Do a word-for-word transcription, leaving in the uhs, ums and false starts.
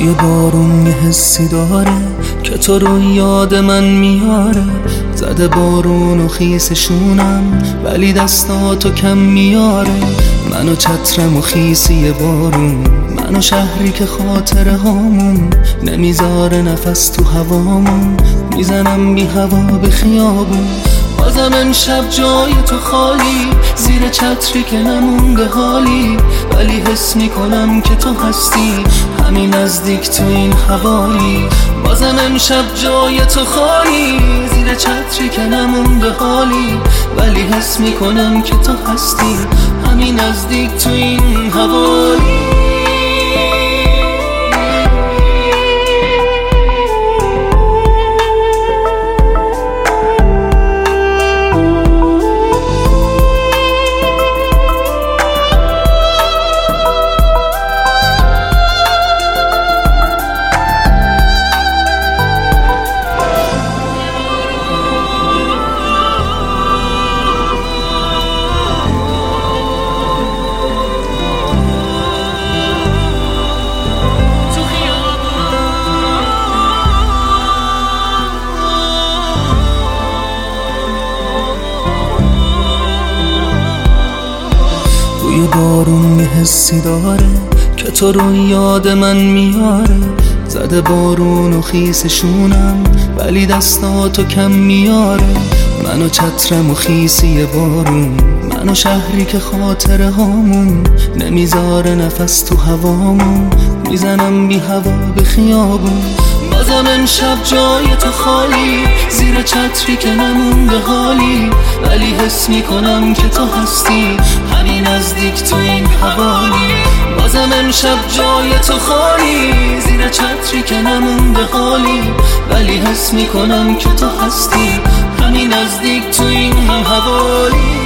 بوی بارون یه حسی داره که تو رو یاد من میاره. زده بارون و خیسشونم ولی دستاتو کم میاره. منو چترم و خیسی بارون، منو شهری که خاطره هامون نمیذاره نفس تو هوامون. میزنم بی هوا به خیابون، بازم امشب جای تو خالی. زیر چتری که نمونده حالی، ولی حس میکنم که تو هستی همین نزدیک تو این حوالی. بازم امشب جای تو خالی، زیر چتری که نمونده حالی، ولی حس میکنم که تو هستی همین نزدیک تو این حوالی. بوی بارون یه حسی داره که تو رو یاد من میاره. زده بارون و خیسشونم ولی دستاتو کم میاره. منو چترم و خیسی بارون، منو شهری که خاطره هامون نمیذاره نفس تو هوامون. میزنم بی هوا به خیابون، بازم امشب جای تو خالی. زیر چتری که نمونده حالی، ولی حس میکنم که تو هستی همین نزدیک تو این حوالی. بازم امشب جای تو خالی، زیر چتری که نمونده حالی، ولی حس میکنم که تو هستی همین نزدیک تو این حوالی.